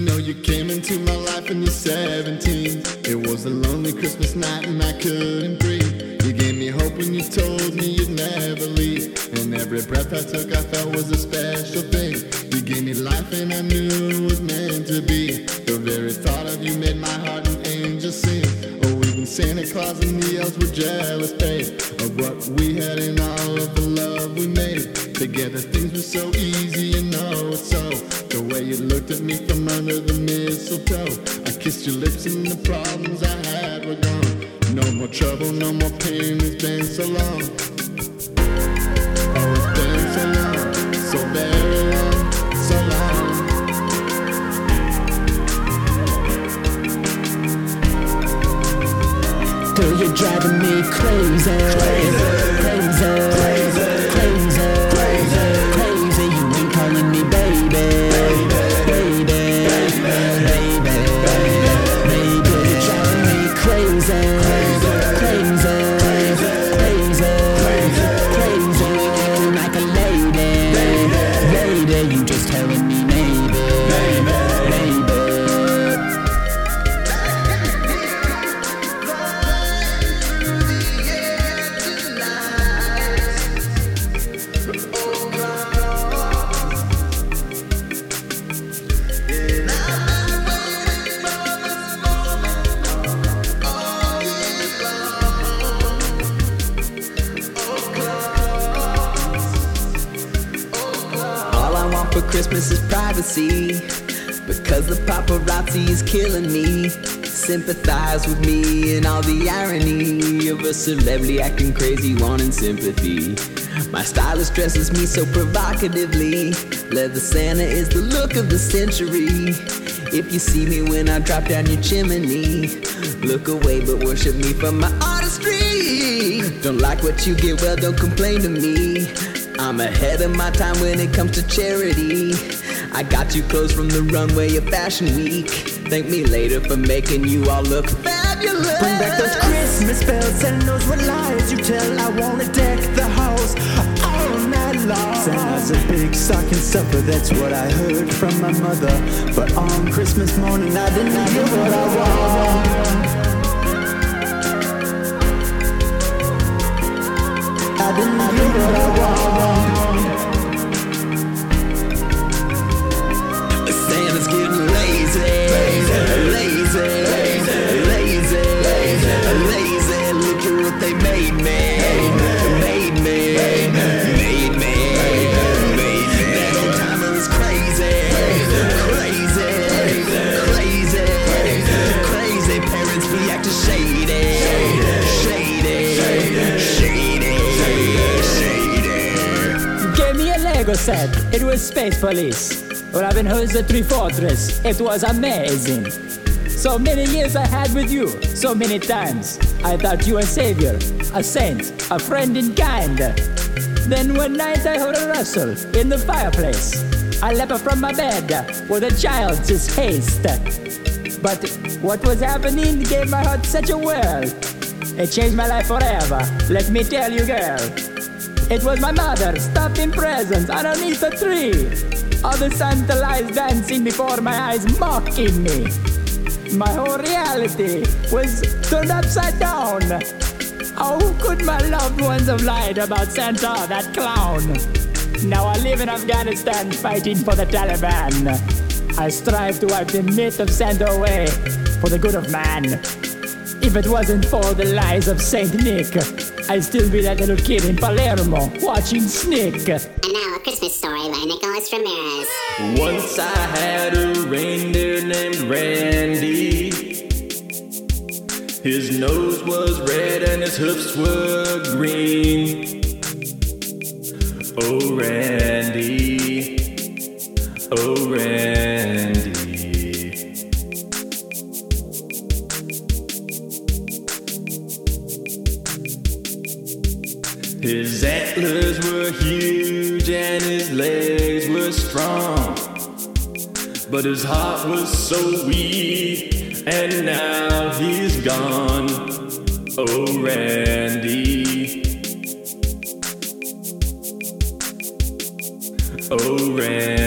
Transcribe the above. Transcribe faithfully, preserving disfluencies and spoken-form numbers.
know you came into my life when you're seventeen. It was a lonely Christmas night and I couldn't breathe. You gave me hope when you told me you'd never leave. And every breath I took I felt was a special thing. You gave me life and I knew it was meant to be. The very thought of you made my heart an angel sing. Oh, even Santa Claus and the elves were jealous, babe, of what we had and all of the love we made. Together things were so easy, you know it's so. The way you looked at me from under the mistletoe, I kissed your lips and the problems I had were gone. No more trouble, no more pain, it's been so long. Oh, it's been so long, so very long, so long. Girl, you're driving me crazy, crazy, crazy, crazy, crazy, crazy, crazy. You ain't calling me baby, baby, baby, baby, baby. You're driving me crazy, crazy, crazy, crazy, crazy, crazy. You're like a lady, lady. You just telling me maybe, baby, baby. For Christmas is privacy, because the paparazzi is killing me. Sympathize with me and all the irony of a celebrity acting crazy, wanting sympathy. My stylist dresses me so provocatively. Leather Santa is the look of the century. If you see me when I drop down your chimney, look away but worship me for my artistry. Don't like what you get, well don't complain to me. I'm ahead of my time when it comes to charity. I got you clothes from the runway of Fashion Week. Thank me later for making you all look fabulous. Bring back those Christmas bells and those what lies you tell. I wanna deck the house all night long. Santa's a big stocking stuffer, that's what I heard from my mother. But on Christmas morning I didn't get what I want. I didn't get what I want. Santa's getting lazy, lazy, lazy, lazy, lazy. Look at what they made me, made me, made me, made me. That old timer is crazy, crazy, crazy, crazy. Parents be acting shady, shady, shady. Gave me a Lego set, it was Space Police. Robin Hood's the Tree Fortress, it was amazing. So many years I had with you, so many times. I thought you a savior, a saint, a friend in kind. Then one night I heard a rustle in the fireplace. I leapt from my bed with a child's haste. But what was happening gave my heart such a whirl. It changed my life forever, let me tell you, girl. It was my mother stuffing presents underneath the tree. All the Santa lies dancing before my eyes, mocking me. My whole reality was turned upside down. How could my loved ones have lied about Santa, that clown? Now I live in Afghanistan fighting for the Taliban. I strive to wipe the myth of Santa away for the good of man. If it wasn't for the lies of Saint Nick, I'd still be that little kid in Palermo watching Snick. And now a Christmas story by Nicholas Ramirez. Once I had a reindeer named Randy. His nose was red and his hoofs were green. Oh, Randy. Oh, Randy. His antlers were huge and his legs were strong, but his heart was so weak, and now he's gone. Oh, Randy. Oh, Randy.